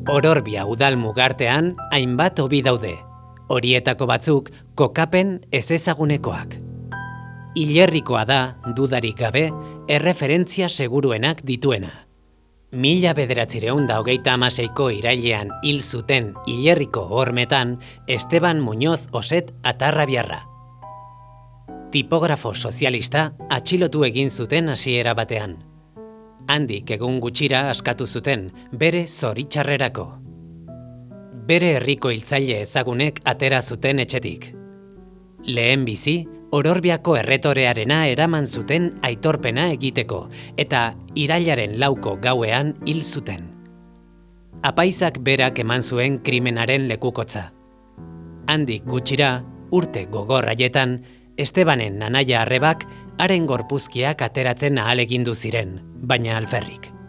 Ororbia udal mugartean hainbat hobi daude. Horietako batzuk kokapen ezezagunekoak. Hilerrikoa da, dudarik gabe, erreferentzia seguruenak dituena. 1926ko irailean hil zuten Hilerriko hormetan Esteban Muñoz Oset Atarrabiarra. Tipografo sozialista atxilotu egin zuten hasiera batean. Handik egun gutxira askatu zuten, bere zoritxarrerako. Bere herriko hiltzaile ezagunek atera zuten etxetik. Lehen bizi, Ororbiako erretorearena eraman zuten aitorpena egiteko, eta irailaren 4ko gauean hil zuten. Apaizak berak eman zuen krimenaren lekukotza. Handik gutxira, urte gogor haietan, Estebanen anaia arrebak haren gorpuzkiak ateratzen ahalegindu ziren, baina alferrik.